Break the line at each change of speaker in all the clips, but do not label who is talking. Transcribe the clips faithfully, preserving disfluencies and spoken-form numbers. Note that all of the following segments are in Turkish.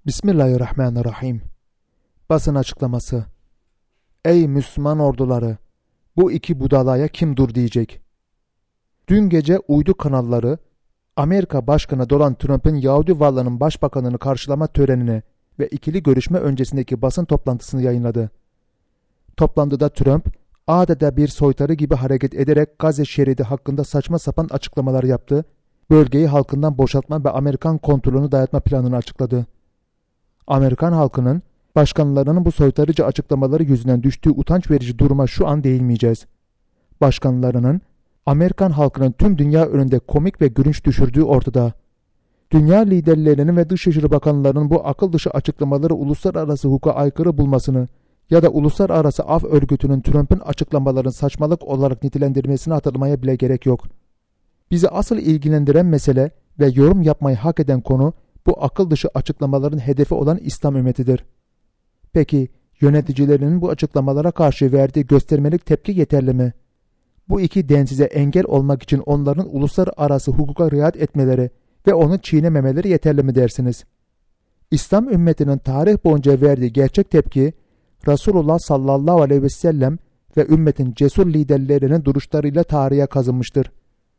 Bismillahirrahmanirrahim. Basın açıklaması. Ey Müslüman orduları! Bu iki budalaya kim dur diyecek? Dün gece uydu kanalları, Amerika Başkanı Donald Trump'ın Yahudi varlığının başbakanını karşılama törenine ve ikili görüşme öncesindeki basın toplantısını yayınladı. Toplantıda Trump, adeta bir soytarı gibi hareket ederek Gazze şeridi hakkında saçma sapan açıklamalar yaptı, bölgeyi halkından boşaltma ve Amerikan kontrolünü dayatma planını açıkladı. Amerikan halkının, başkanlarının bu soytarıcı açıklamaları yüzünden düştüğü utanç verici duruma şu an değinmeyeceğiz. Başkanlarının, Amerikan halkının tüm dünya önünde komik ve gülünç düşürdüğü ortada. Dünya liderlerinin ve Dışişleri Bakanlarının bu akıl dışı açıklamaları uluslararası hukuka aykırı bulmasını ya da Uluslararası Af Örgütü'nün Trump'ın açıklamalarını saçmalık olarak nitelendirmesini hatırlamaya bile gerek yok. Bizi asıl ilgilendiren mesele ve yorum yapmayı hak eden konu, bu akıl dışı açıklamaların hedefi olan İslam ümmetidir. Peki yöneticilerinin bu açıklamalara karşı verdiği göstermelik tepki yeterli mi? Bu iki densize engel olmak için onların uluslararası hukuka riayet etmeleri ve onu çiğnememeleri yeterli mi dersiniz? İslam ümmetinin tarih boyunca verdiği gerçek tepki, Resulullah sallallahu aleyhi ve sellem ve ümmetin cesur liderlerinin duruşlarıyla tarihe kazınmıştır.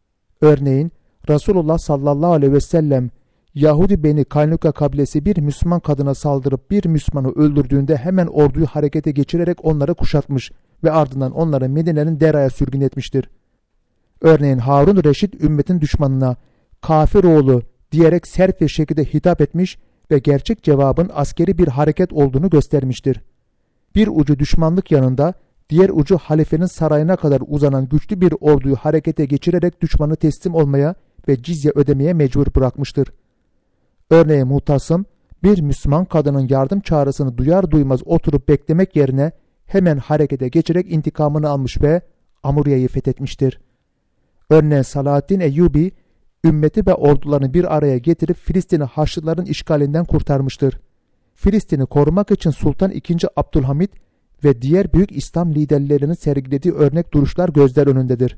Örneğin Resulullah sallallahu aleyhi ve sellem, Yahudi Beni Kaynuka kabilesi bir Müslüman kadına saldırıp bir Müslümanı öldürdüğünde hemen orduyu harekete geçirerek onları kuşatmış ve ardından onları Medine'nin Dera'ya sürgün etmiştir. Örneğin Harun Reşit ümmetin düşmanına kafir oğlu diyerek sert bir şekilde hitap etmiş ve gerçek cevabın askeri bir hareket olduğunu göstermiştir. Bir ucu düşmanlık yanında, diğer ucu halifenin sarayına kadar uzanan güçlü bir orduyu harekete geçirerek düşmanı teslim olmaya ve cizye ödemeye mecbur bırakmıştır. Örneğin Mutasım, bir Müslüman kadının yardım çağrısını duyar duymaz oturup beklemek yerine hemen harekete geçerek intikamını almış ve Amuriye'yi fethetmiştir. Örneğin Salahaddin Eyyubi, ümmeti ve ordularını bir araya getirip Filistin'i Haçlıların işgalinden kurtarmıştır. Filistin'i korumak için Sultan ikinci. Abdülhamit ve diğer büyük İslam liderlerinin sergilediği örnek duruşlar gözler önündedir.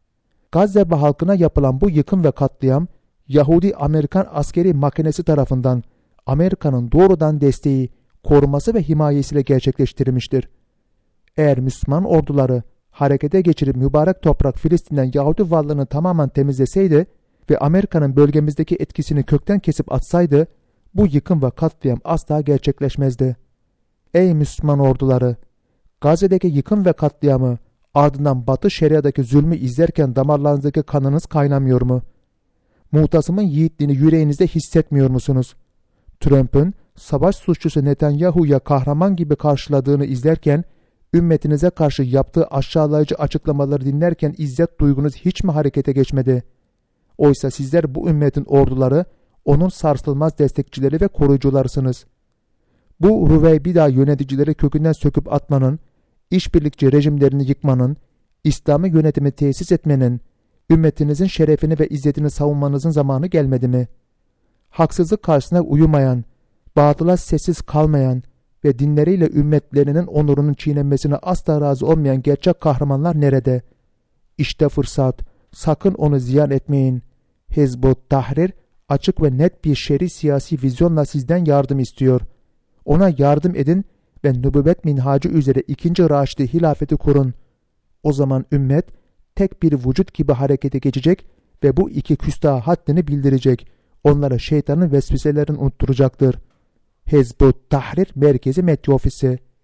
Gazze ve halkına yapılan bu yıkım ve katliam, Yahudi-Amerikan askeri makinesi tarafından Amerika'nın doğrudan desteği, koruması ve himayesiyle gerçekleştirilmiştir. Eğer Müslüman orduları harekete geçirip mübarek toprak Filistin'den Yahudi varlığını tamamen temizleseydi ve Amerika'nın bölgemizdeki etkisini kökten kesip atsaydı, bu yıkım ve katliam asla gerçekleşmezdi. Ey Müslüman orduları! Gazze'deki yıkım ve katliamı, ardından Batı Şeria'daki zulmü izlerken damarlarınızdaki kanınız kaynamıyor mu? Mutasım'ın yiğitliğini yüreğinizde hissetmiyor musunuz? Trump'ın savaş suçlusu Netanyahu'ya kahraman gibi karşıladığını izlerken, ümmetinize karşı yaptığı aşağılayıcı açıklamaları dinlerken izzet duygunuz hiç mi harekete geçmedi? Oysa sizler bu ümmetin orduları, onun sarsılmaz destekçileri ve koruyucularısınız. Bu Rüveybida yöneticileri kökünden söküp atmanın, işbirlikçi rejimlerini yıkmanın, İslami yönetimi tesis etmenin, ümmetinizin şerefini ve izzetini savunmanızın zamanı gelmedi mi? Haksızlık karşısında uyumayan, batıla sessiz kalmayan ve dinleriyle ümmetlerinin onurunun çiğnenmesine asla razı olmayan gerçek kahramanlar nerede? İşte fırsat, sakın onu ziyan etmeyin. Hizb-ut Tahrir açık ve net bir şer'i siyasi vizyonla sizden yardım istiyor. Ona yardım edin ve nübüvvet minhacı üzere ikinci Raşidi hilafeti kurun. O zaman ümmet tek bir vücut gibi harekete geçecek ve bu iki küstah haddini bildirecek. Onlara şeytanın vesveselerini unutturacaktır. Hizb-ut Tahrir Merkezi Medya Ofisi